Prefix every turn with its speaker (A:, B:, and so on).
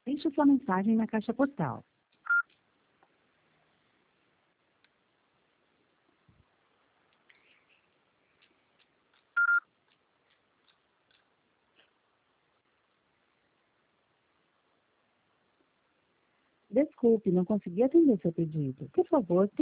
A: Deixe sua mensagem na caixa postal. Desculpe, não consegui atender seu pedido. Por favor,